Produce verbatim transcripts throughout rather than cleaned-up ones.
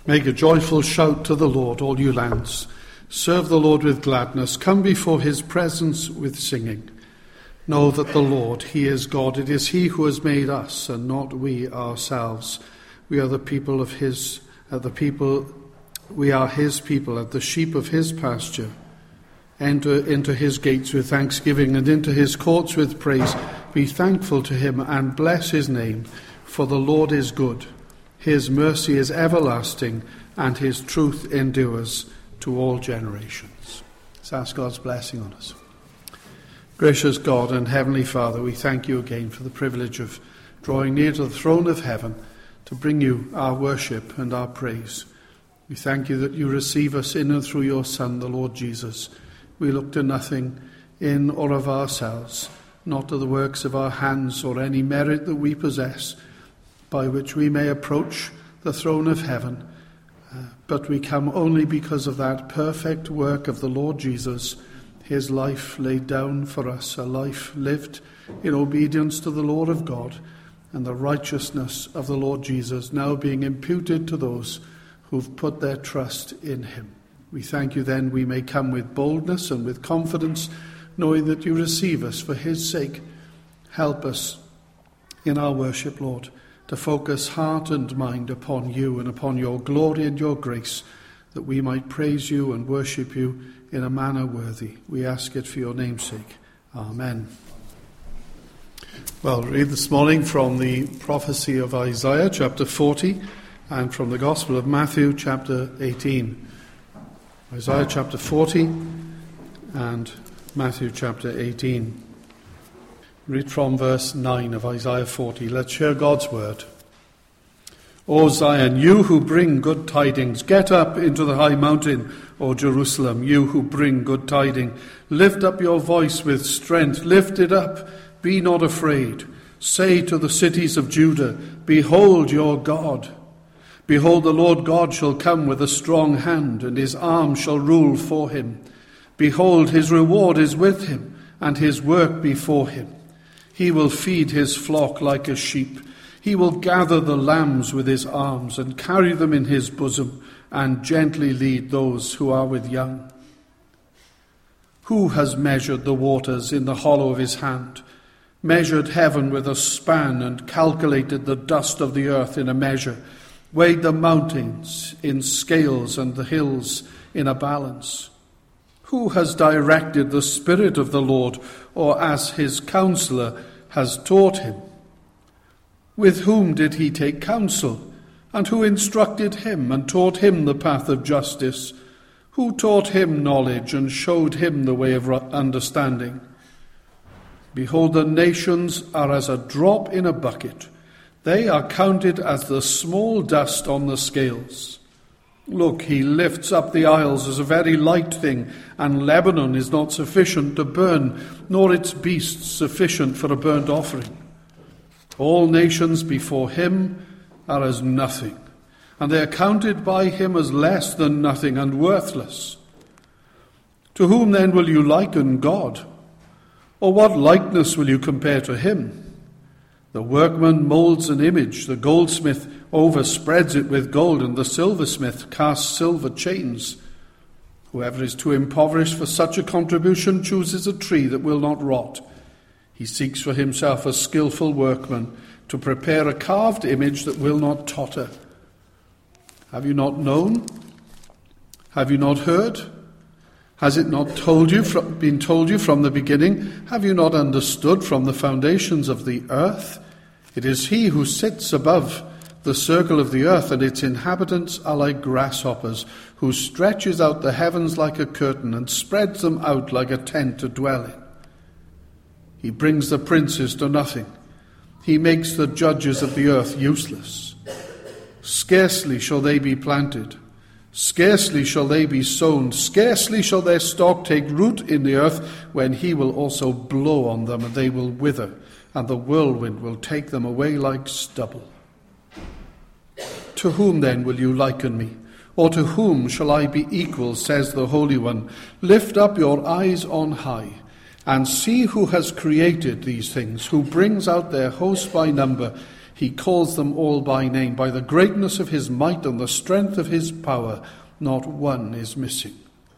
Make a joyful shout to the Lord, all you lands. Serve the Lord with gladness. Come before his presence with singing. Know that the Lord, he is God. It is he who has made us, and not we ourselves. We are the people of his, uh, the people, we are his people, and the sheep of his pasture. Enter into his gates with thanksgiving, and into his courts with praise. Be thankful to him, and bless his name, for the Lord is good. His mercy is everlasting, and his truth endures to all generations. Let's ask God's blessing on us. Gracious God and Heavenly Father, we thank you again for the privilege of drawing near to the throne of heaven to bring you our worship and our praise. We thank you that you receive us in and through your Son, the Lord Jesus. We look to nothing in or of ourselves, not to the works of our hands or any merit that we possess, by which we may approach the throne of heaven, uh, but we come only because of that perfect work of the Lord Jesus, his life laid down for us, a life lived in obedience to the Lord of God, and the righteousness of the Lord Jesus now being imputed to those who've put their trust in him. We thank you then we may come with boldness and with confidence, knowing that you receive us for his sake. Help us in our worship, Lord, to focus heart and mind upon you and upon your glory and your grace, that we might praise you and worship you in a manner worthy. We ask it for your name's sake. Amen. Well, read this morning from the prophecy of Isaiah, chapter forty, and from the Gospel of Matthew, chapter eighteen. Isaiah chapter forty and Matthew chapter eighteen. Read from verse nine of Isaiah forty. Let's hear God's word. O Zion, you who bring good tidings, get up into the high mountain, O Jerusalem, you who bring good tidings. Lift up your voice with strength, lift it up, be not afraid. Say to the cities of Judah, behold your God. Behold, the Lord God shall come with a strong hand, and his arm shall rule for him. Behold, his reward is with him, and his work before him. He will feed his flock like a sheep. He will gather the lambs with his arms and carry them in his bosom and gently lead those who are with young. Who has measured the waters in the hollow of his hand, measured heaven with a span and calculated the dust of the earth in a measure, weighed the mountains in scales and the hills in a balance? Who has directed the Spirit of the Lord, or as his counselor has taught him? With whom did he take counsel? And who instructed him and taught him the path of justice? Who taught him knowledge and showed him the way of understanding? Behold, the nations are as a drop in a bucket. They are counted as the small dust on the scales. Look, he lifts up the isles as a very light thing, and Lebanon is not sufficient to burn, nor its beasts sufficient for a burnt offering. All nations before him are as nothing, and they are counted by him as less than nothing and worthless. To whom then will you liken God? Or what likeness will you compare to him? The workman molds an image, the goldsmith overspreads it with gold, and the silversmith casts silver chains. Whoever is too impoverished for such a contribution chooses a tree that will not rot. He seeks for himself a skillful workman to prepare a carved image that will not totter. Have you not known? Have you not heard? Has it not told you, been told you from the beginning? Have you not understood from the foundations of the earth? It is he who sits above the circle of the earth, and its inhabitants are like grasshoppers, who stretches out the heavens like a curtain and spreads them out like a tent to dwell in. He brings the princes to nothing. He makes the judges of the earth useless. Scarcely shall they be planted. Scarcely shall they be sown. Scarcely shall their stalk take root in the earth, when he will also blow on them, and they will wither, and the whirlwind will take them away like stubble. To whom then will you liken me? Or to whom shall I be equal, says the Holy One? Lift up your eyes on high, and see who has created these things, who brings out their host by number. He calls them all by name. By the greatness of his might and the strength of his power, not one is missing.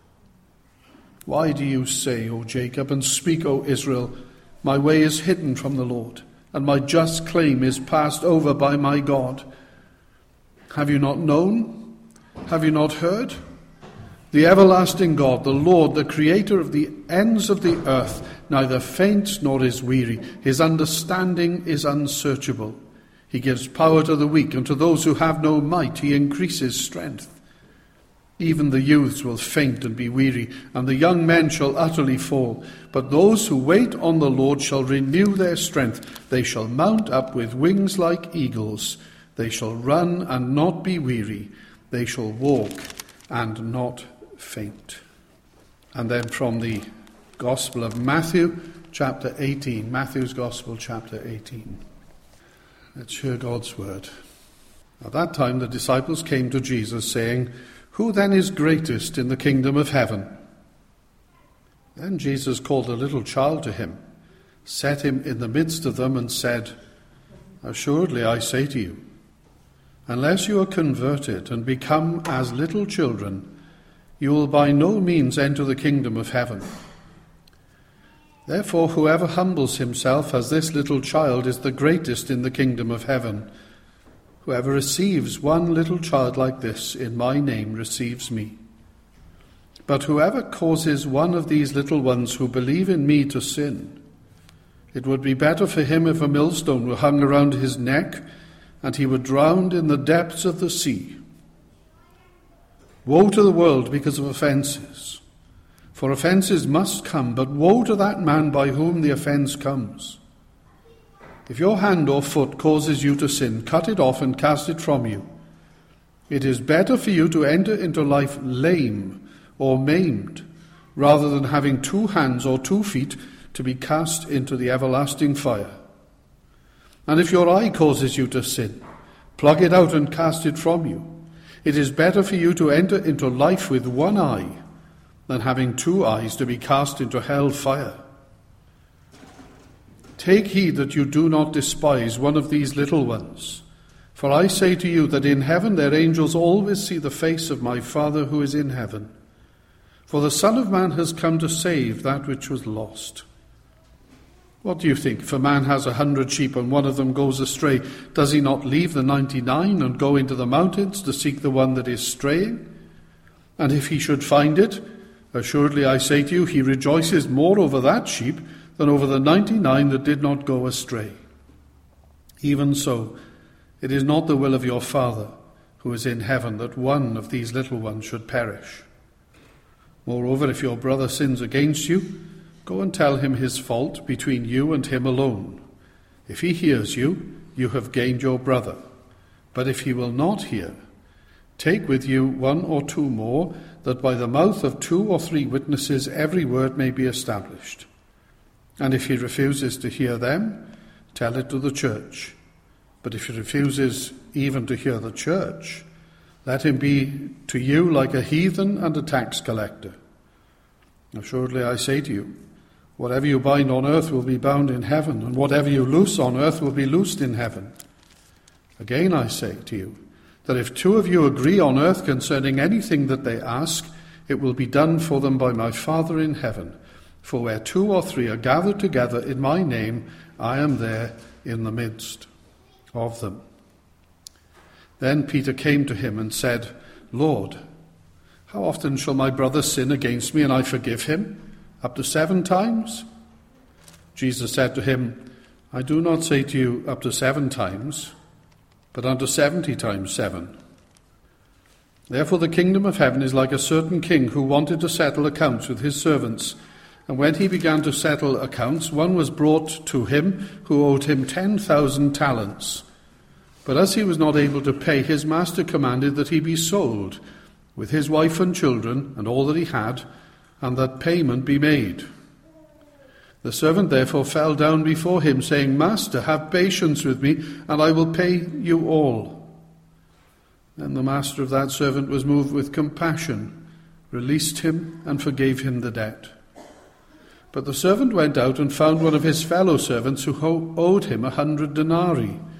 Why do you say, O Jacob, and speak, O Israel, my way is hidden from the Lord, and my just claim is passed over by my God? Have you not known? Have you not heard? The everlasting God, the Lord, the creator of the ends of the earth, neither faints nor is weary. His understanding is unsearchable. He gives power to the weak, and to those who have no might he increases strength. Even the youths will faint and be weary, and the young men shall utterly fall. But those who wait on the Lord shall renew their strength. They shall mount up with wings like eagles. They shall run and not be weary. They shall walk and not faint. And then from the Gospel of Matthew, chapter eighteen. Matthew's Gospel, chapter eighteen. Let's hear God's word. At that time the disciples came to Jesus, saying, "Who then is greatest in the kingdom of heaven?" Then Jesus called a little child to him, set him in the midst of them, and said, "Assuredly I say to you, unless you are converted and become as little children, you will by no means enter the kingdom of heaven. Therefore, whoever humbles himself as this little child is the greatest in the kingdom of heaven. Whoever receives one little child like this in my name receives me. But whoever causes one of these little ones who believe in me to sin, it would be better for him if a millstone were hung around his neck and he were drowned in the depths of the sea. Woe to the world because of offences, for offences must come, but woe to that man by whom the offence comes. If your hand or foot causes you to sin, cut it off and cast it from you. It is better for you to enter into life lame or maimed, rather than having two hands or two feet to be cast into the everlasting fire. And if your eye causes you to sin, pluck it out and cast it from you. It is better for you to enter into life with one eye, than having two eyes to be cast into hell fire. Take heed that you do not despise one of these little ones. For I say to you that in heaven their angels always see the face of my Father who is in heaven. For the Son of Man has come to save that which was lost. What do you think? If a man has a hundred sheep and one of them goes astray, does he not leave the ninety-nine and go into the mountains to seek the one that is straying? And if he should find it, assuredly I say to you, he rejoices more over that sheep than over the ninety-nine that did not go astray. Even so, it is not the will of your Father who is in heaven that one of these little ones should perish. Moreover, if your brother sins against you, go and tell him his fault between you and him alone. If he hears you, you have gained your brother. But if he will not hear, take with you one or two more, that by the mouth of two or three witnesses every word may be established. And if he refuses to hear them, tell it to the church. But if he refuses even to hear the church, let him be to you like a heathen and a tax collector. Assuredly I say to you, whatever you bind on earth will be bound in heaven, and whatever you loose on earth will be loosed in heaven. Again I say to you, that if two of you agree on earth concerning anything that they ask, it will be done for them by my Father in heaven. For where two or three are gathered together in my name, I am there in the midst of them. Then Peter came to him and said, Lord, how often shall my brother sin against me and I forgive him? Up to seven times? Jesus said to him, I do not say to you up to seven times, but unto seventy times seven. Therefore the kingdom of heaven is like a certain king who wanted to settle accounts with his servants. And when he began to settle accounts, one was brought to him who owed him ten thousand talents. But as he was not able to pay, his master commanded that he be sold, with his wife and children and all that he had, and that payment be made. The servant therefore fell down before him, saying, Master, have patience with me, and I will pay you all. Then the master of that servant was moved with compassion, released him, and forgave him the debt. But the servant went out and found one of his fellow servants who owed him a hundred denarii,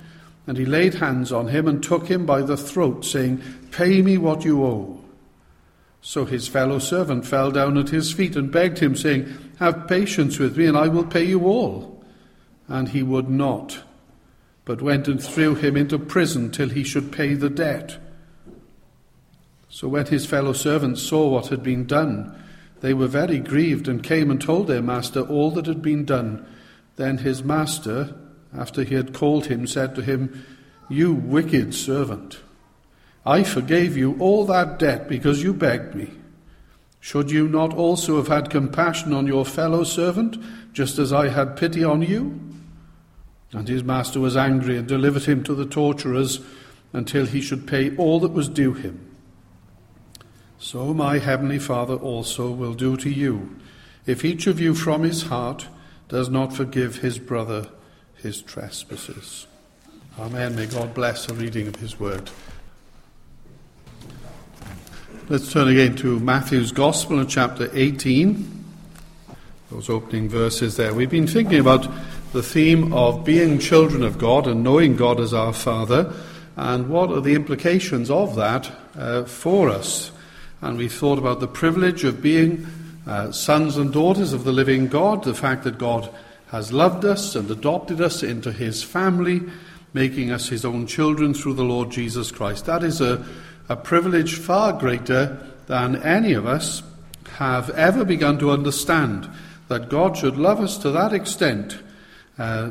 And he laid hands on him and took him by the throat, saying, "Pay me what you owe." So his fellow servant fell down at his feet and begged him, saying, "Have patience with me, and I will pay you all." And he would not, but went and threw him into prison till he should pay the debt. So when his fellow servants saw what had been done, they were very grieved, and came and told their master all that had been done. Then his master, after he had called him, said to him, "You wicked servant, I forgave you all that debt because you begged me. Should you not also have had compassion on your fellow servant, just as I had pity on you?" And his master was angry and delivered him to the torturers until he should pay all that was due him. So my heavenly Father also will do to you, if each of you from his heart does not forgive his brother his trespasses. Amen. May God bless the reading of his word. Let's turn again to Matthew's Gospel in chapter eighteen. Those opening verses there. We've been thinking about the theme of being children of God and knowing God as our Father, and what are the implications of that uh, for us. And we thought about the privilege of being uh, sons and daughters of the living God, the fact that God has loved us and adopted us into his family, making us his own children through the Lord Jesus Christ. That is a, a privilege far greater than any of us have ever begun to understand, that God should love us to that extent, uh,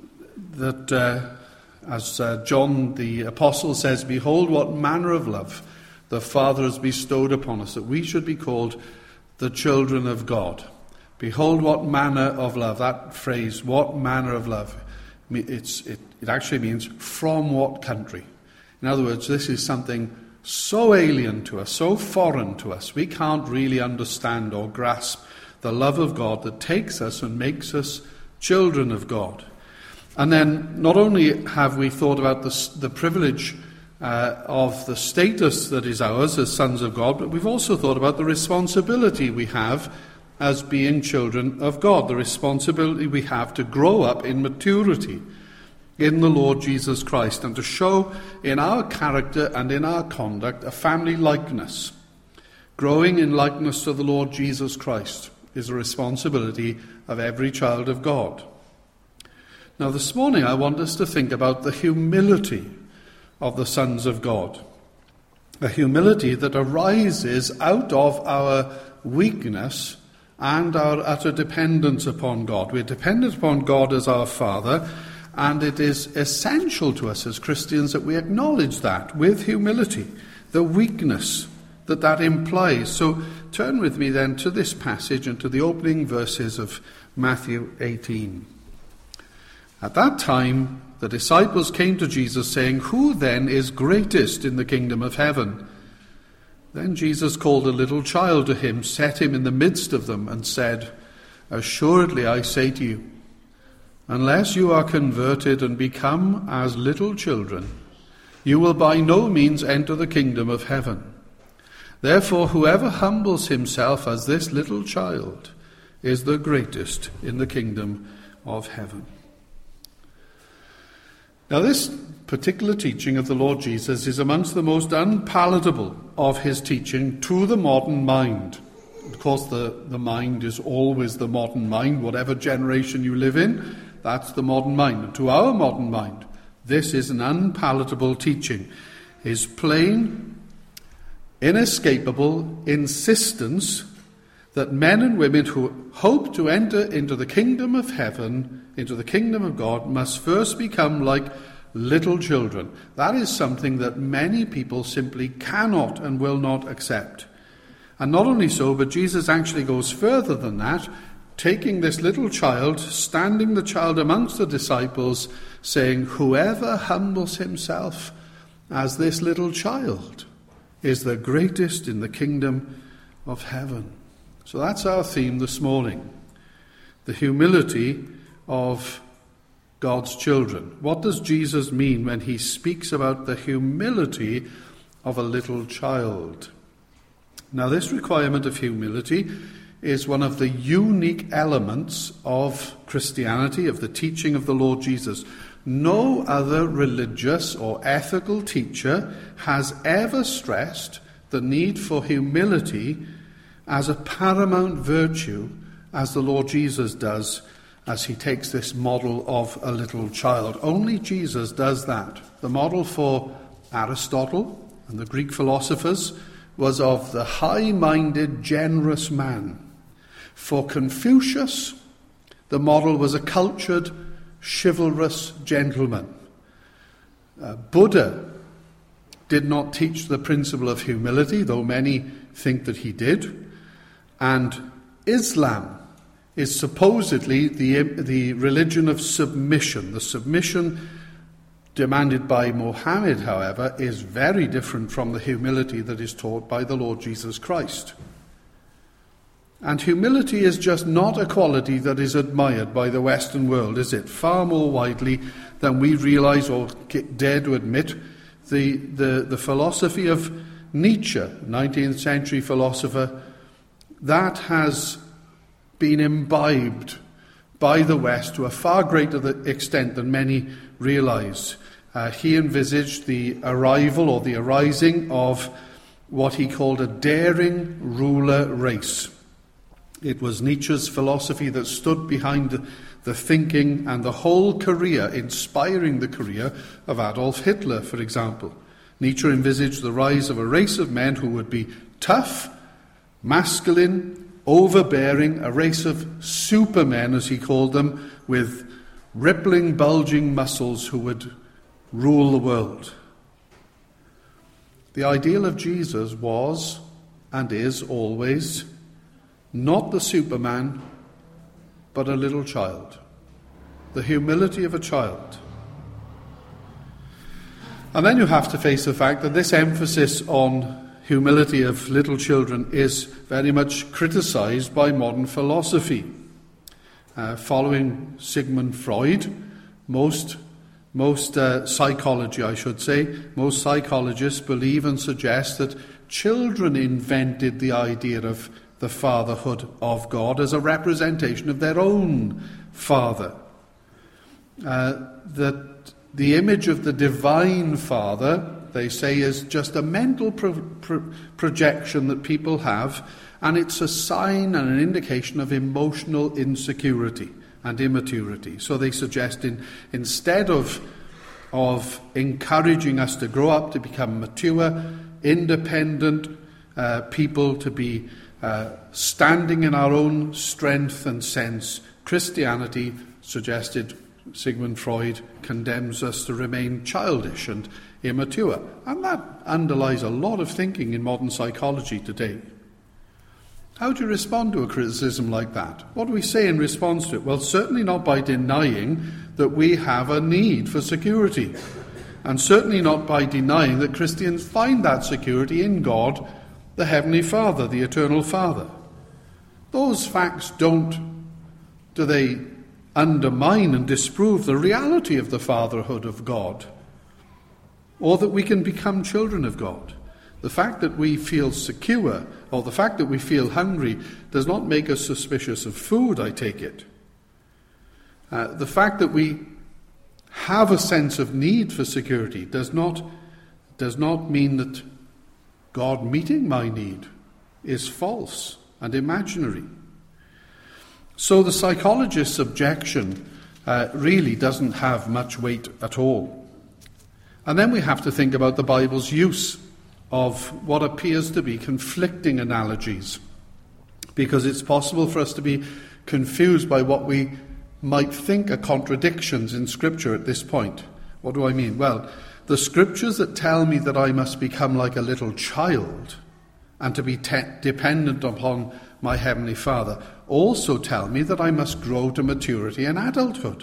that uh, as uh, John the Apostle says, "Behold what manner of love the Father has bestowed upon us, that we should be called the children of God." Behold what manner of love. That phrase, what manner of love, it's, it, it actually means from what country. In other words, this is something so alien to us, so foreign to us, we can't really understand or grasp the love of God that takes us and makes us children of God. And then not only have we thought about the, the privilege Uh, of the status that is ours as sons of God, but we've also thought about the responsibility we have as being children of God, the responsibility we have to grow up in maturity in the Lord Jesus Christ and to show in our character and in our conduct a family likeness. Growing in likeness to the Lord Jesus Christ is a responsibility of every child of God. Now this morning I want us to think about the humility of the sons of God, a humility that arises out of our weakness and our utter dependence upon God. We're dependent upon God as our Father, and it is essential to us as Christians that we acknowledge that with humility, the weakness that that implies. So turn with me then to this passage and to the opening verses of Matthew eighteen. At that time, the disciples came to Jesus, saying, "Who then is greatest in the kingdom of heaven?" Then Jesus called a little child to him, set him in the midst of them, and said, "Assuredly I say to you, unless you are converted and become as little children, you will by no means enter the kingdom of heaven. Therefore, whoever humbles himself as this little child is the greatest in the kingdom of heaven." Now, this particular teaching of the Lord Jesus is amongst the most unpalatable of his teaching to the modern mind. Of course, the, the mind is always the modern mind. Whatever generation you live in, that's the modern mind. And to our modern mind, this is an unpalatable teaching. His plain, inescapable insistence that men and women who hope to enter into the kingdom of heaven, into the kingdom of God, must first become like little children. That is something that many people simply cannot and will not accept. And not only so, but Jesus actually goes further than that, taking this little child, standing the child amongst the disciples, saying, "Whoever humbles himself as this little child is the greatest in the kingdom of heaven." So that's our theme this morning, the humility of God's children. What does Jesus mean when he speaks about the humility of a little child? Now, this requirement of humility is one of the unique elements of Christianity, of the teaching of the Lord Jesus. No other religious or ethical teacher has ever stressed the need for humility as a paramount virtue as the Lord Jesus does as he takes this model of a little child. Only Jesus does that. The model for Aristotle and the Greek philosophers was of the high-minded, generous man. For Confucius, the model was a cultured, chivalrous gentleman. Uh, Buddha did not teach the principle of humility, though many think that he did. And Islam is supposedly the, the religion of submission. The submission demanded by Mohammed, however, is very different from the humility that is taught by the Lord Jesus Christ. And humility is just not a quality that is admired by the Western world, is it? Far more widely than we realize or dare to admit. The, the, the philosophy of Nietzsche, nineteenth century philosopher, that has been imbibed by the West to a far greater extent than many realize. Uh, he envisaged the arrival or the arising of what he called a daring ruler race. It was Nietzsche's philosophy that stood behind the, the thinking and the whole career, inspiring the career of Adolf Hitler, for example. Nietzsche envisaged the rise of a race of men who would be tough, masculine, overbearing, a race of supermen, as he called them, with rippling, bulging muscles who would rule the world. The ideal of Jesus was, and is always, not the Superman, but a little child. The humility of a child. And then you have to face the fact that this emphasis on humility of little children is very much criticized by modern philosophy. Uh, following Sigmund Freud, most, most uh, psychology, I should say, most psychologists believe and suggest that children invented the idea of the fatherhood of God as a representation of their own father. Uh, that the image of the divine Father, they say, is just a mental pro- pro- projection that people have, and it's a sign and an indication of emotional insecurity and immaturity. So they suggest in, instead of, of encouraging us to grow up, to become mature, independent uh, people, to be Uh, standing in our own strength and sense, Christianity, suggested Sigmund Freud, condemns us to remain childish and immature. And that underlies a lot of thinking in modern psychology today. How do you respond to a criticism like that? What do we say in response to it? Well, certainly not by denying that we have a need for security. And certainly not by denying that Christians find that security in God, the Heavenly Father, the Eternal Father. Those facts don't, do they undermine and disprove the reality of the fatherhood of God, or that we can become children of God. The fact that we feel secure, or the fact that we feel hungry, does not make us suspicious of food, I take it. Uh, the fact that we have a sense of need for security does not, does not mean that God meeting my need is false and imaginary. So the psychologist's objection uh, really doesn't have much weight at all. And then we have to think about the Bible's use of what appears to be conflicting analogies, because it's possible for us to be confused by what we might think are contradictions in Scripture at this point. What do I mean? Well, the Scriptures that tell me that I must become like a little child and to be te- dependent upon my Heavenly Father also tell me that I must grow to maturity and adulthood.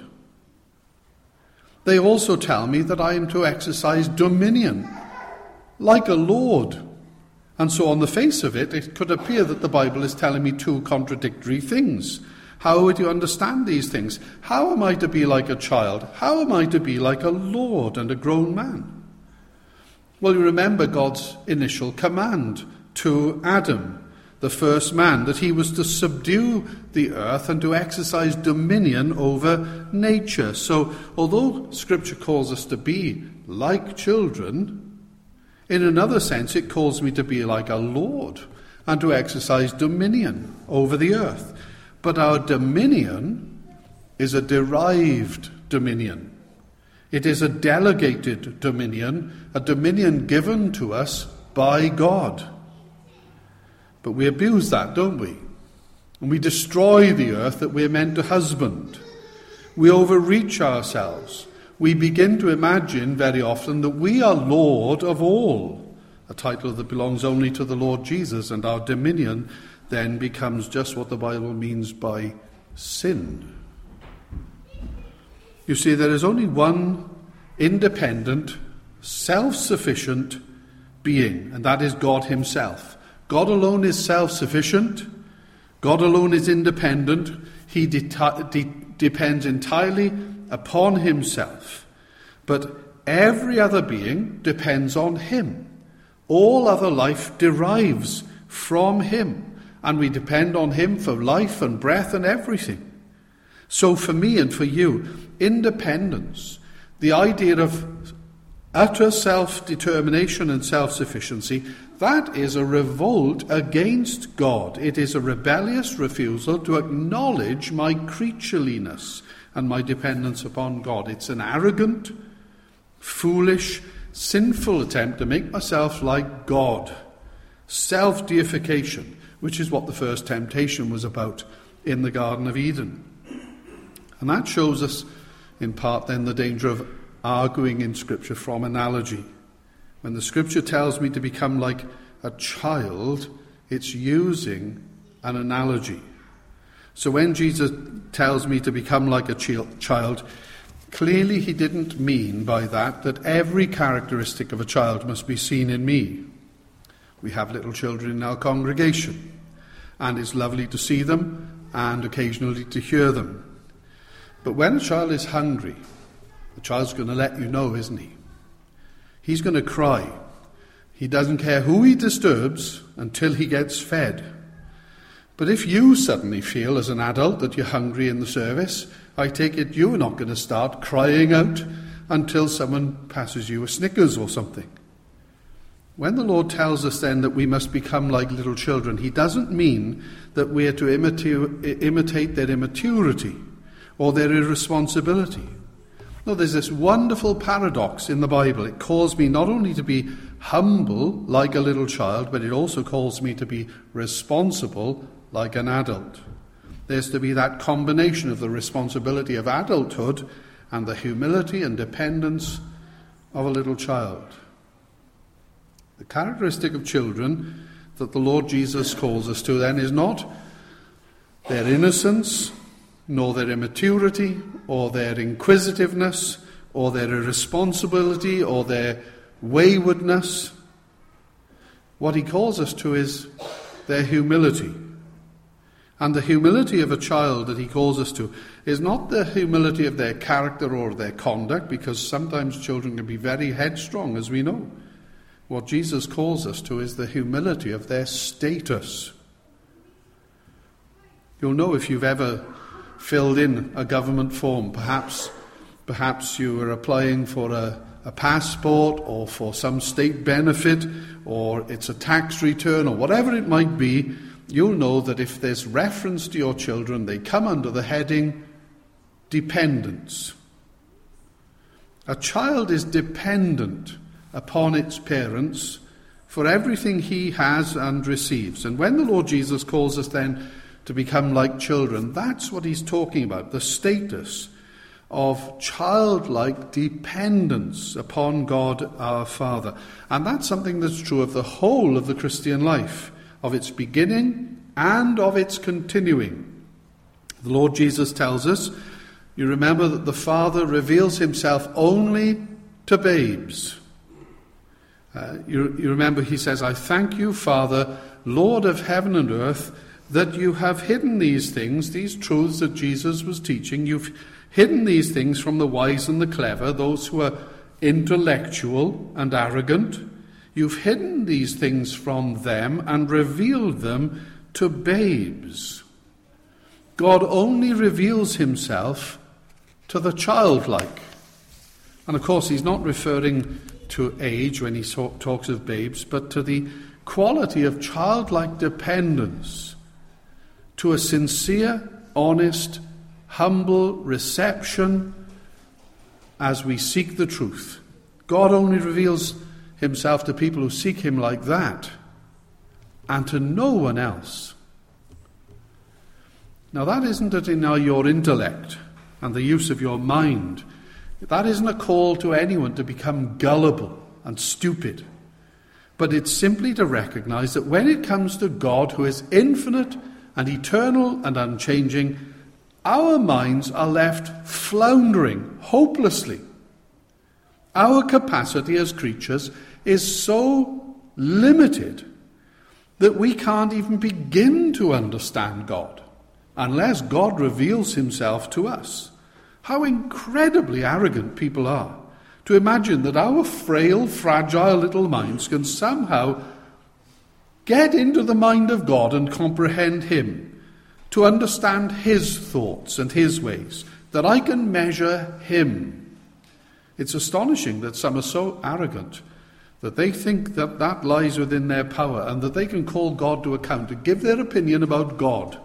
They also tell me that I am to exercise dominion like a lord. And so on the face of it, it could appear that the Bible is telling me two contradictory things. How would you understand these things? How am I to be like a child? How am I to be like a lord and a grown man? Well, you remember God's initial command to Adam, the first man, that he was to subdue the earth and to exercise dominion over nature. So, although Scripture calls us to be like children, in another sense it calls me to be like a lord and to exercise dominion over the earth. But our dominion is a derived dominion. It is a delegated dominion, a dominion given to us by God. But we abuse that, don't we? And we destroy the earth that we're meant to husband. We overreach ourselves. We begin to imagine very often that we are Lord of all, a title that belongs only to the Lord Jesus, and our dominion then becomes just what the Bible means by sin. You see, there is only one independent, self-sufficient being, and that is God himself. God alone is self-sufficient. God alone is independent. He de- de- depends entirely upon himself. But every other being depends on him. All other life derives from him, and we depend on him for life and breath and everything. So for me and for you, independence, the idea of utter self-determination and self-sufficiency, that is a revolt against God. It is a rebellious refusal to acknowledge my creatureliness and my dependence upon God. It's an arrogant, foolish, sinful attempt to make myself like God. Self-deification, which is what the first temptation was about in the Garden of Eden. And that shows us, in part, then, the danger of arguing in Scripture from analogy. When the Scripture tells me to become like a child, it's using an analogy. So when Jesus tells me to become like a child, clearly he didn't mean by that that every characteristic of a child must be seen in me. We have little children in our congregation, and it's lovely to see them and occasionally to hear them. But when a child is hungry, the child's going to let you know, isn't he? He's going to cry. He doesn't care who he disturbs until he gets fed. But if you suddenly feel as an adult that you're hungry in the service, I take it you're not going to start crying out until someone passes you a Snickers or something. When the Lord tells us then that we must become like little children, he doesn't mean that we are to imita- imitate their immaturity or their irresponsibility. No, there's this wonderful paradox in the Bible. It calls me not only to be humble like a little child, but it also calls me to be responsible like an adult. There's to be that combination of the responsibility of adulthood and the humility and dependence of a little child. The characteristic of children that the Lord Jesus calls us to then is not their innocence, nor their immaturity, or their inquisitiveness, or their irresponsibility, or their waywardness. What he calls us to is their humility. And the humility of a child that he calls us to is not the humility of their character or their conduct, because sometimes children can be very headstrong, as we know. What Jesus calls us to is the humility of their status. You'll know if you've ever filled in a government form. Perhaps perhaps you were applying for a, a passport or for some state benefit, or it's a tax return or whatever it might be. You'll know that if there's reference to your children, they come under the heading dependence. A child is dependent upon its parents for everything he has and receives. And when the Lord Jesus calls us then to become like children, that's what he's talking about, the status of childlike dependence upon God our Father. And that's something that's true of the whole of the Christian life, of its beginning and of its continuing. The Lord Jesus tells us, you remember that the Father reveals himself only to babes. Uh, you, you remember he says, I thank you, Father, Lord of heaven and earth, that you have hidden these things, these truths that Jesus was teaching. You've hidden these things from the wise and the clever, those who are intellectual and arrogant. You've hidden these things from them and revealed them to babes. God only reveals himself to the childlike. And of course, he's not referring to age when he talks of babes, but to the quality of childlike dependence, to a sincere, honest, humble reception as we seek the truth. God only reveals himself to people who seek him like that, and to no one else. Now that isn't to deny your intellect and the use of your mind. That isn't a call to anyone to become gullible and stupid. But it's simply to recognize that when it comes to God, who is infinite and eternal and unchanging, our minds are left floundering hopelessly. Our capacity as creatures is so limited that we can't even begin to understand God unless God reveals himself to us. How incredibly arrogant people are to imagine that our frail, fragile little minds can somehow get into the mind of God and comprehend him, to understand his thoughts and his ways, that I can measure him. It's astonishing that some are so arrogant that they think that that lies within their power and that they can call God to account to give their opinion about God.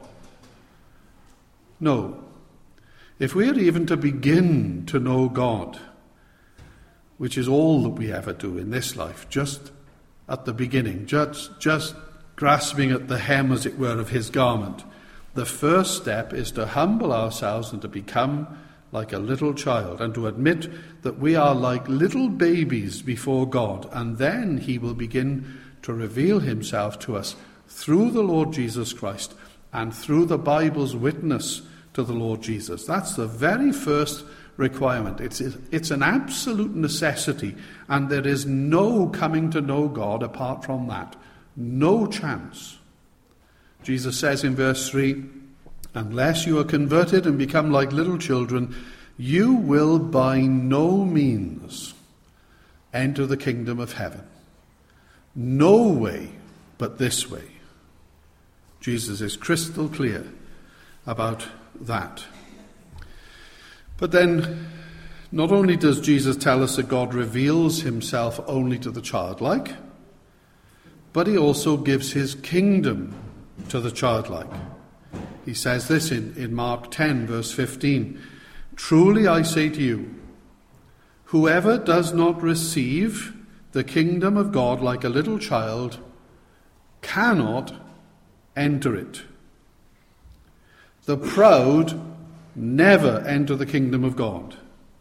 No. If we are even to begin to know God, which is all that we ever do in this life, just at the beginning, just, just grasping at the hem, as it were, of his garment, the first step is to humble ourselves and to become like a little child, and to admit that we are like little babies before God, and then he will begin to reveal himself to us through the Lord Jesus Christ and through the Bible's witness to the Lord Jesus. That's the very first requirement. It's, it's an absolute necessity, and there is no coming to know God apart from that. No chance. Jesus says in verse three, unless you are converted and become like little children, you will by no means enter the kingdom of heaven. No way but this way. Jesus is crystal clear about that. But then, not only does Jesus tell us that God reveals himself only to the childlike, but he also gives his kingdom to the childlike. He says this in, in Mark ten, verse fifteen. Truly I say to you, whoever does not receive the kingdom of God like a little child cannot enter it. The proud never enter the kingdom of God.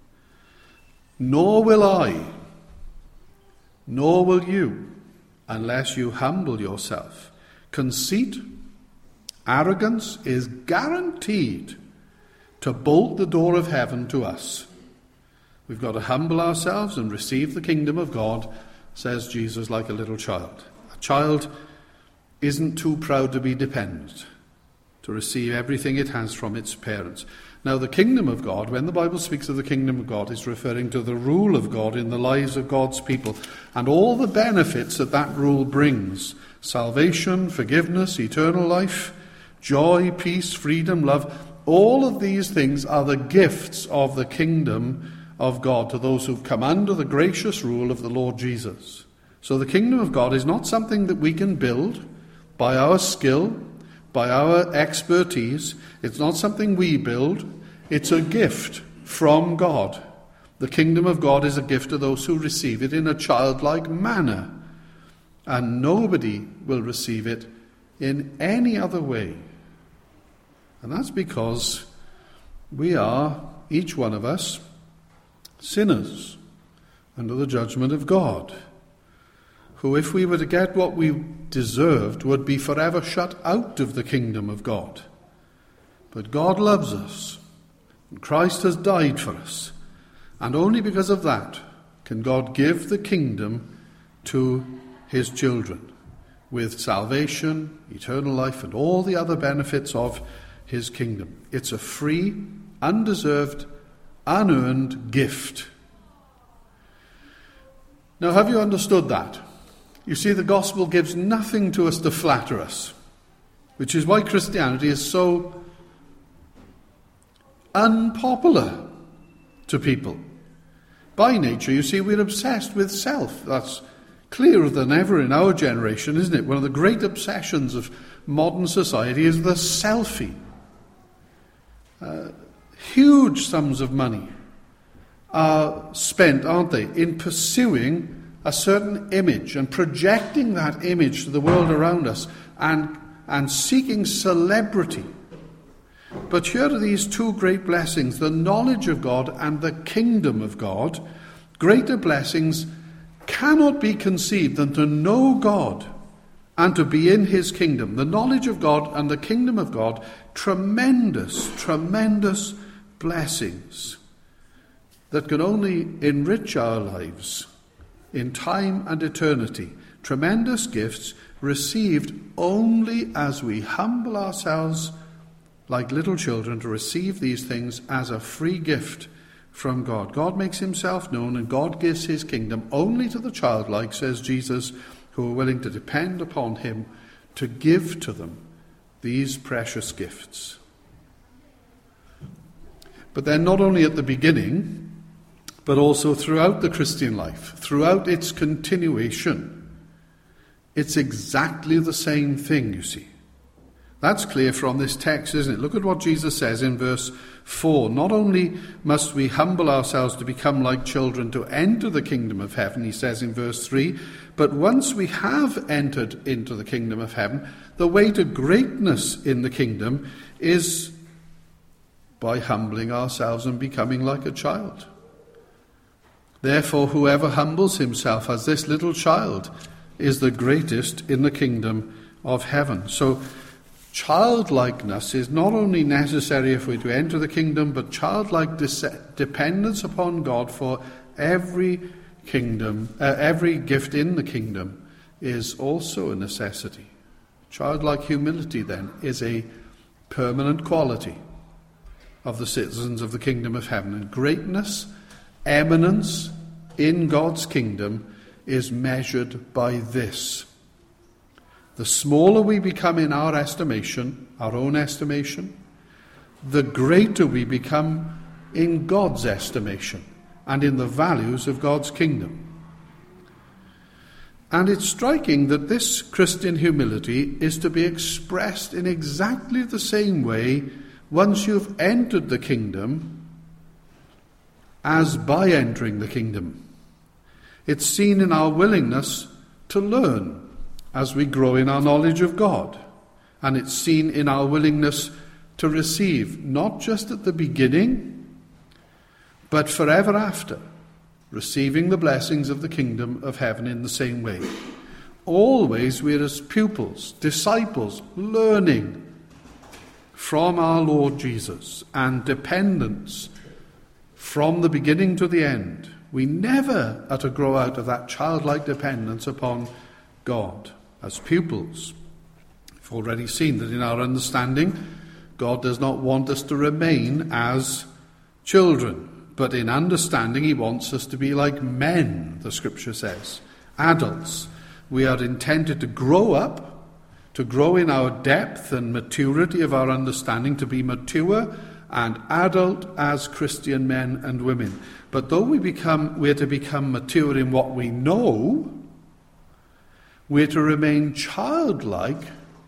Nor will I, nor will you, unless you humble yourself. Conceit, arrogance is guaranteed to bolt the door of heaven to us. We've got to humble ourselves and receive the kingdom of God, says Jesus, like a little child. A child isn't too proud to be dependent, to receive everything it has from its parents. Now, the kingdom of God, when the Bible speaks of the kingdom of God, is referring to the rule of God in the lives of God's people and all the benefits that that rule brings. Salvation, forgiveness, eternal life, joy, peace, freedom, love. All of these things are the gifts of the kingdom of God to those who've come under the gracious rule of the Lord Jesus. So the kingdom of God is not something that we can build by our skill, by our expertise. It's not something we build. It's a gift from God. The kingdom of God is a gift to those who receive it in a childlike manner. And nobody will receive it in any other way. And that's because we are, each one of us, sinners under the judgment of God, who, if we were to get what we deserved, would be forever shut out of the kingdom of God. But God loves us, and Christ has died for us, and only because of that can God give the kingdom to his children, with salvation, eternal life, and all the other benefits of his kingdom. It's a free, undeserved, unearned gift. Now, have you understood that? You see, the gospel gives nothing to us to flatter us, which is why Christianity is so unpopular to people. By nature, you see, we're obsessed with self. That's clearer than ever in our generation, isn't it? One of the great obsessions of modern society is the selfie. Uh, huge sums of money are spent, aren't they, in pursuing a certain image and projecting that image to the world around us and, and seeking celebrity. But here are these two great blessings, the knowledge of God and the kingdom of God. Greater blessings cannot be conceived than to know God and to be in his kingdom. The knowledge of God and the kingdom of God, tremendous, tremendous blessings that can only enrich our lives in time and eternity. Tremendous gifts received only as we humble ourselves like little children to receive these things as a free gift from God. God makes himself known and God gives his kingdom only to the childlike, says Jesus, who are willing to depend upon him to give to them these precious gifts. But then not only at the beginning, but also throughout the Christian life, throughout its continuation, it's exactly the same thing, you see. That's clear from this text, isn't it? Look at what Jesus says in verse four. Not only must we humble ourselves to become like children to enter the kingdom of heaven, he says in verse three, but once we have entered into the kingdom of heaven, the way to greatness in the kingdom is by humbling ourselves and becoming like a child. Therefore, whoever humbles himself as this little child is the greatest in the kingdom of heaven. So, childlikeness is not only necessary if we're to enter the kingdom, but childlike de- dependence upon God for every kingdom, uh, every gift in the kingdom is also a necessity. Childlike humility, then, is a permanent quality of the citizens of the kingdom of heaven. And greatness, eminence in God's kingdom is measured by this. The smaller we become in our estimation, our own estimation, the greater we become in God's estimation and in the values of God's kingdom. And it's striking that this Christian humility is to be expressed in exactly the same way once you've entered the kingdom as by entering the kingdom. It's seen in our willingness to learn as we grow in our knowledge of God. And it's seen in our willingness to receive, not just at the beginning, but forever after, receiving the blessings of the kingdom of heaven in the same way. Always we're as pupils, disciples, learning from our Lord Jesus and dependents from the beginning to the end. We never are to grow out of that childlike dependence upon God. As pupils, we've already seen that in our understanding, God does not want us to remain as children, but in understanding he wants us to be like men, the scripture says, adults. We are intended to grow up, to grow in our depth and maturity of our understanding, to be mature and adult as Christian men and women. But though we become, we're to become mature in what we know, we're to remain childlike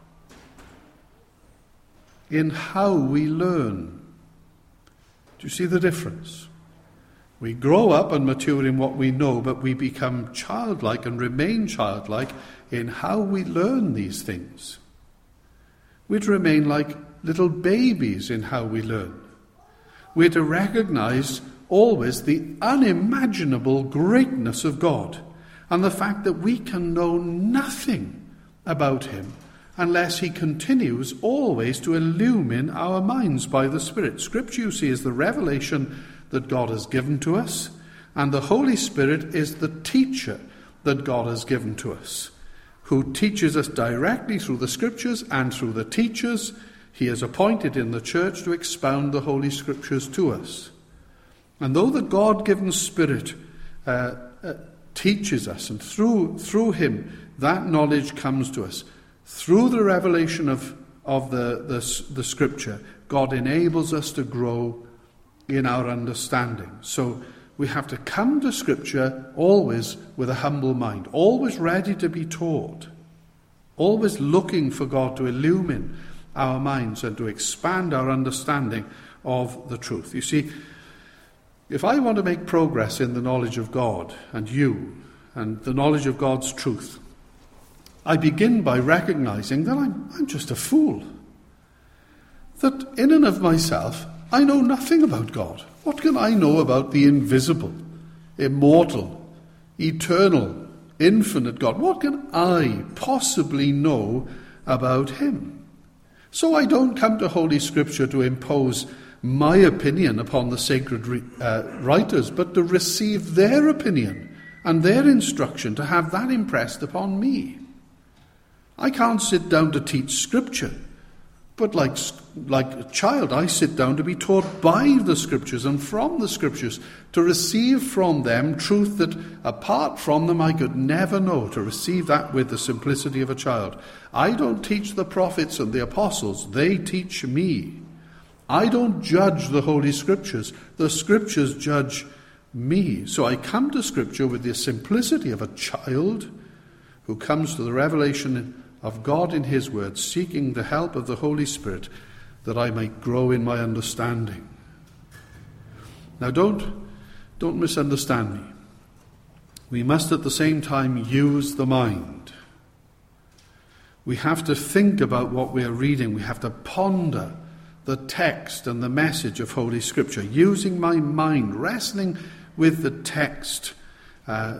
in how we learn. Do you see the difference? We grow up and mature in what we know, but we become childlike and remain childlike in how we learn these things. We're to remain like little babies in how we learn. We're to recognize always the unimaginable greatness of God and the fact that we can know nothing about him unless he continues always to illumine our minds by the Spirit. Scripture, you see, is the revelation that God has given to us, and the Holy Spirit is the teacher that God has given to us, who teaches us directly through the Scriptures and through the teachers he has appointed in the church to expound the Holy Scriptures to us. And though the God-given Spirit uh, uh, teaches us, and through through him that knowledge comes to us. Through the revelation of, of the, the, the Scripture, God enables us to grow in our understanding. So we have to come to Scripture always with a humble mind, always ready to be taught, always looking for God to illumine our minds and to expand our understanding of the truth. You see, if I want to make progress in the knowledge of God and you and the knowledge of God's truth, I begin by recognizing that I'm, I'm just a fool. That in and of myself, I know nothing about God. What can I know about the invisible, immortal, eternal, infinite God? What can I possibly know about him? So I don't come to Holy Scripture to impose my opinion upon the sacred re- uh, writers, but to receive their opinion and their instruction, to have that impressed upon me. I can't sit down to teach Scripture, but like, like a child, I sit down to be taught by the Scriptures and from the Scriptures, to receive from them truth that apart from them I could never know, to receive that with the simplicity of a child. I don't teach the prophets and the apostles, they teach me. I don't judge the Holy Scriptures, the Scriptures judge me. So I come to Scripture with the simplicity of a child who comes to the revelation of God in his word, seeking the help of the Holy Spirit, that I might grow in my understanding. Now don't, don't misunderstand me. We must at the same time use the mind. We have to think about what we are reading. We have to ponder the text and the message of Holy Scripture, using my mind, wrestling with the text, uh,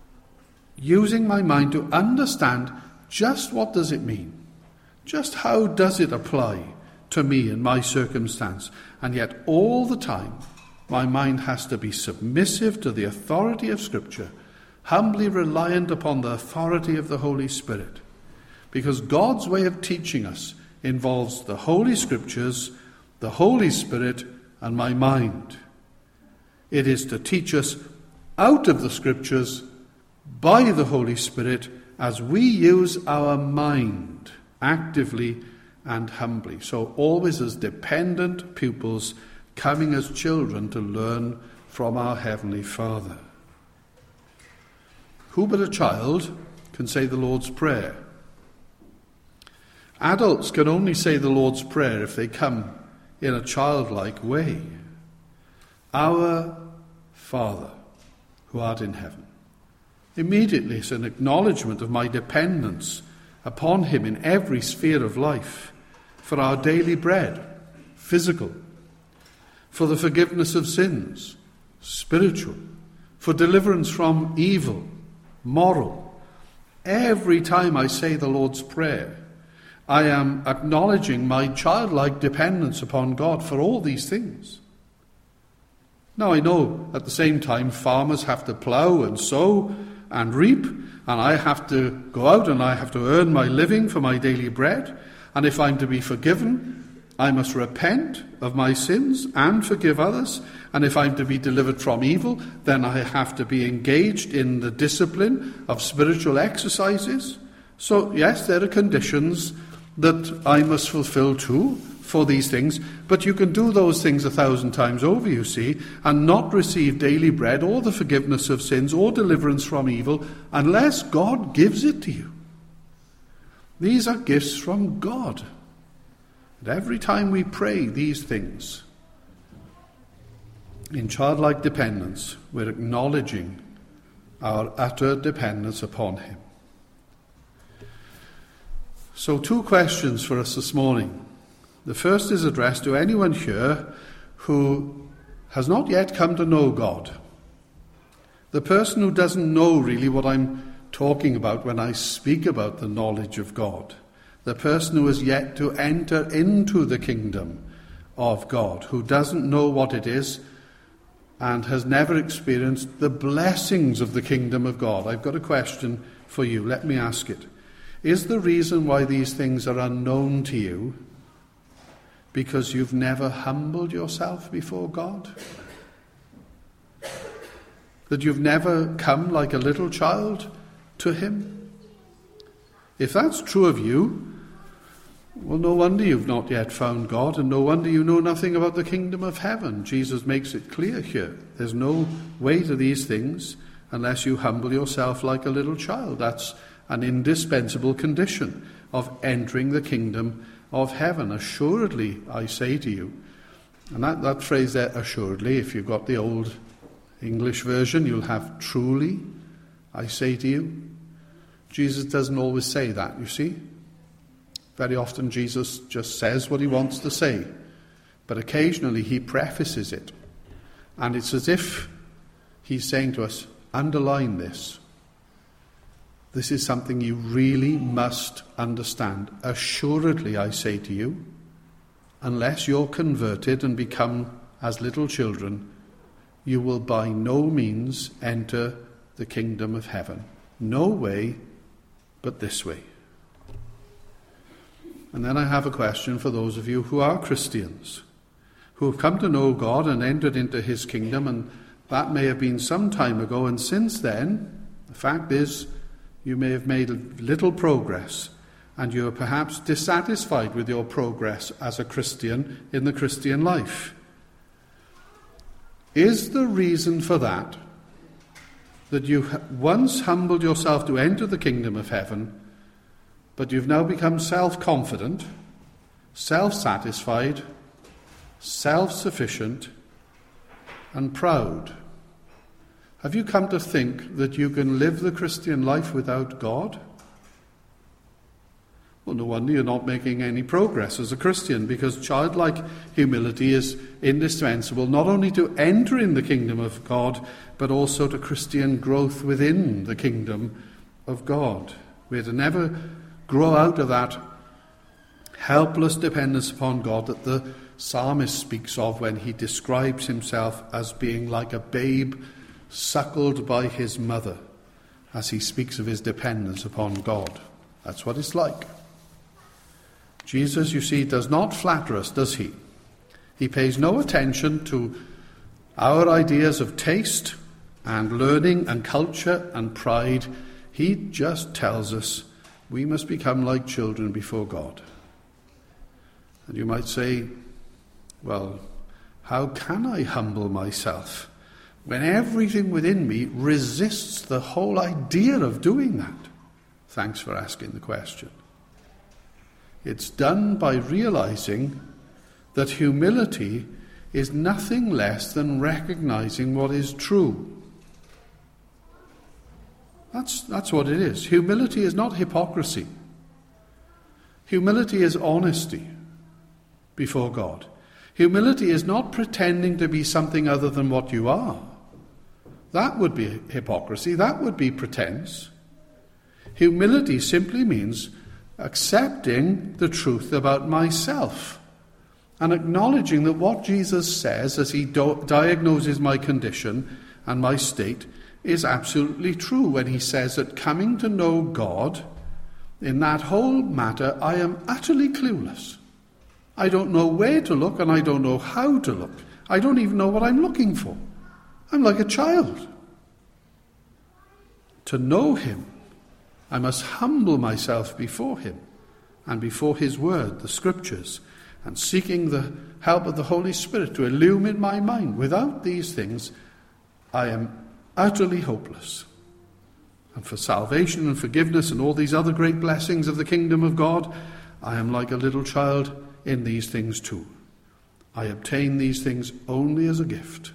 using my mind to understand just what does it mean? Just how does it apply to me in my circumstance? And yet all the time, my mind has to be submissive to the authority of Scripture, humbly reliant upon the authority of the Holy Spirit. Because God's way of teaching us involves the Holy Scriptures, the Holy Spirit, and my mind. It is to teach us out of the Scriptures by the Holy Spirit as we use our mind actively and humbly. So always as dependent pupils, coming as children to learn from our Heavenly Father. Who but a child can say the Lord's Prayer? Adults can only say the Lord's Prayer if they come in a childlike way. Our Father, who art in heaven. Immediately it's an acknowledgement of my dependence upon him in every sphere of life, for our daily bread, physical, for the forgiveness of sins, spiritual, for deliverance from evil, moral. Every time I say the Lord's Prayer, I am acknowledging my childlike dependence upon God for all these things. Now I know at the same time farmers have to plough and sow and reap, and I have to go out and I have to earn my living for my daily bread. And if I'm to be forgiven, I must repent of my sins and forgive others. And if I'm to be delivered from evil, then I have to be engaged in the discipline of spiritual exercises. So yes, there are conditions that I must fulfill too for these things, but you can do those things a thousand times over, you see, and not receive daily bread or the forgiveness of sins or deliverance from evil unless God gives it to you. These are gifts from God. And every time we pray these things in childlike dependence, we're acknowledging our utter dependence upon him. So two questions for us this morning. The first is addressed to anyone here who has not yet come to know God. The person who doesn't know really what I'm talking about when I speak about the knowledge of God. The person who has yet to enter into the kingdom of God, who doesn't know what it is and has never experienced the blessings of the kingdom of God. I've got a question for you. Let me ask it. Is the reason why these things are unknown to you because you've never humbled yourself before God? That you've never come like a little child to him? If that's true of you, well, no wonder you've not yet found God, and no wonder you know nothing about the kingdom of heaven. Jesus makes it clear here. There's no way to these things unless you humble yourself like a little child. That's an indispensable condition of entering the kingdom of heaven. Assuredly, I say to you. And that, that phrase there, assuredly, if you've got the old English version, you'll have truly, I say to you. Jesus doesn't always say that, you see. Very often Jesus just says what he wants to say, but occasionally he prefaces it. And it's as if he's saying to us, underline this. This is something you really must understand. Assuredly, I say to you, unless you're converted and become as little children, you will by no means enter the kingdom of heaven. No way but this way. And then I have a question for those of you who are Christians, who have come to know God and entered into his kingdom, and that may have been some time ago, and since then, the fact is, you may have made little progress, and you are perhaps dissatisfied with your progress as a Christian in the Christian life. Is the reason for that that you once humbled yourself to enter the kingdom of heaven, but you've now become self-confident, self-satisfied, self-sufficient, and proud? Have you come to think that you can live the Christian life without God? Well, no wonder you're not making any progress as a Christian, because childlike humility is indispensable not only to enter in the kingdom of God, but also to Christian growth within the kingdom of God. We're to never grow out of that helpless dependence upon God that the psalmist speaks of when he describes himself as being like a babe suckled by his mother, as he speaks of his dependence upon God. That's what it's like. Jesus, you see, does not flatter us, does he? He pays no attention to our ideas of taste and learning and culture and pride. He just tells us we must become like children before God. And you might say, well, how can I humble myself when everything within me resists the whole idea of doing that? Thanks for asking the question. It's done by realizing that humility is nothing less than recognizing what is true. That's, that's what it is. Humility is not hypocrisy. Humility is honesty before God. Humility is not pretending to be something other than what you are. That would be hypocrisy. That would be pretense. Humility simply means accepting the truth about myself and acknowledging that what Jesus says as he do- diagnoses my condition and my state is absolutely true when he says that coming to know God, in that whole matter, I am utterly clueless. I don't know where to look and I don't know how to look. I don't even know what I'm looking for. I'm like a child. To know him, I must humble myself before him and before his word, the scriptures, and seeking the help of the Holy Spirit to illumine my mind. Without these things, I am utterly hopeless. And for salvation and forgiveness and all these other great blessings of the kingdom of God, I am like a little child in these things too. I obtain these things only as a gift.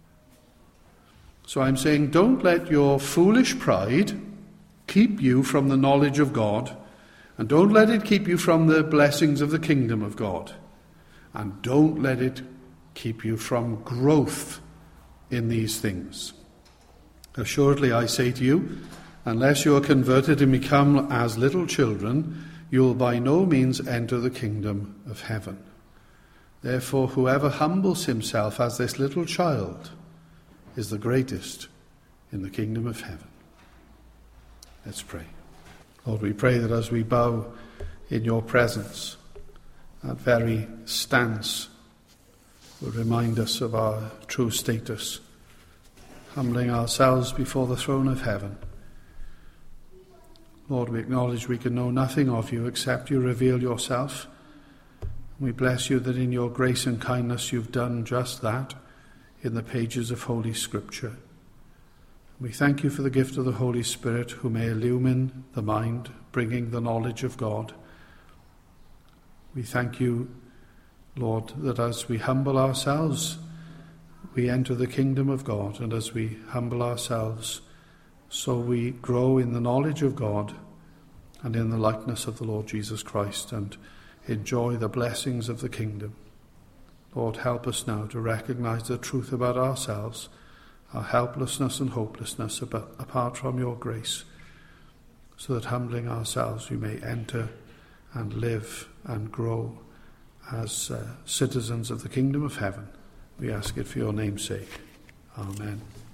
So I'm saying, don't let your foolish pride keep you from the knowledge of God, and don't let it keep you from the blessings of the kingdom of God, and don't let it keep you from growth in these things. Assuredly, I say to you, unless you are converted and become as little children, you will by no means enter the kingdom of heaven. Therefore, whoever humbles himself as this little child is the greatest in the kingdom of heaven. Let's pray. Lord, we pray that as we bow in your presence, that very stance will remind us of our true status, humbling ourselves before the throne of heaven. Lord, we acknowledge we can know nothing of you except you reveal yourself. We bless you that in your grace and kindness you've done just that in the pages of Holy Scripture. We thank you for the gift of the Holy Spirit, who may illumine the mind, bringing the knowledge of God. We thank you, Lord, that as we humble ourselves, we enter the kingdom of God, and as we humble ourselves, so we grow in the knowledge of God and in the likeness of the Lord Jesus Christ, and enjoy the blessings of the kingdom. Lord, help us now to recognize the truth about ourselves, our helplessness and hopelessness about, apart from your grace, so that humbling ourselves we may enter and live and grow as uh, citizens of the kingdom of heaven. We ask it for your name's sake. Amen.